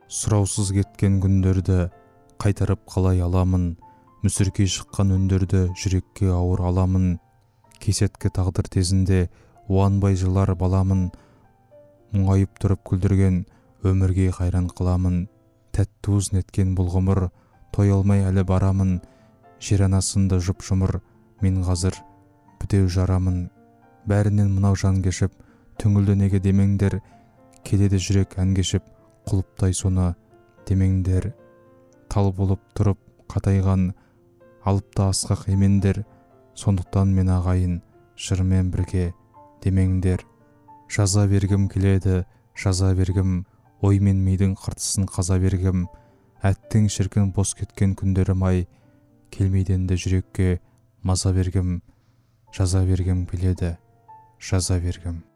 Сұраусыз кеткен күндерді қайтарып қалай аламын, мүсіркей шыққан үндерді жүрекке ауыр аламын. Кесеткі тағдыр тезінде уанбай жылар баламын, мұңайып тұрып күлдірген өмірге қайран қыламын. Тәтті уыз неткен бұл ғұмыр, той алмай әлі барамын. Жер анасында жұп-жұмыр, мен қазір бітеу жарамын. Бәрінен мынау жан кешіп, түңілді неге демеңдер, келеді жүрек ән кешіп, құлыптай соны демеңдер. Тал болып тұрып қатайған, алыпта асқақ емендер, сондықтан мен ағайын жырмен бірге демеңдер. Жаза бергім келеді, жаза бергім, ой мен мидың қыртысын қаза бергім. Әттең шіркін бос кеткен күндерім ай, келмейденді жүрекке маза бергім. Жаза бергім келеді, жаза бергім.